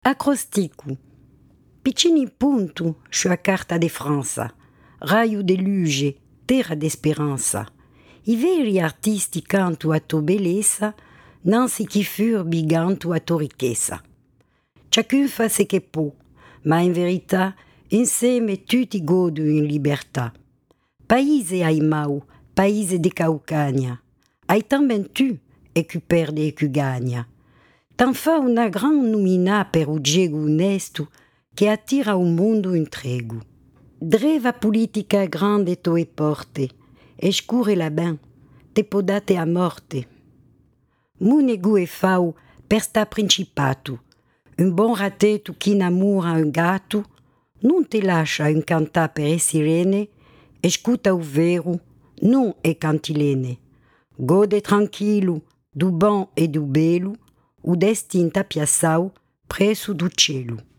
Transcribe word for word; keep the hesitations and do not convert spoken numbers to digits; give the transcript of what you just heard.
Acrostico. Piccini punto sulla carta de Franza, raio de luce, terra d'esperanza. I veri artisti canto a tua bellezza, nansi chi furbi ganto a tua ricchezza. Ciascun fa se che può, ma in verità insieme tutti godono in libertà. Paese hai mau, paese de Caucania, hai tamben tu e chi perde e chi gagna. Tan fa una gran nomina per un gego onesto che attira un mondo intrego. Dreva politica grande toe porte, e scure la ben, te podate a morte. Munegu e fau per sta principato, un bon rateto chi innamora un gatto, non te lascia incantà per e sirene, e scuta o vero, non e cantilene. Gode tranquillo, du bon e du belo, o destin tapiassau presso do cielo.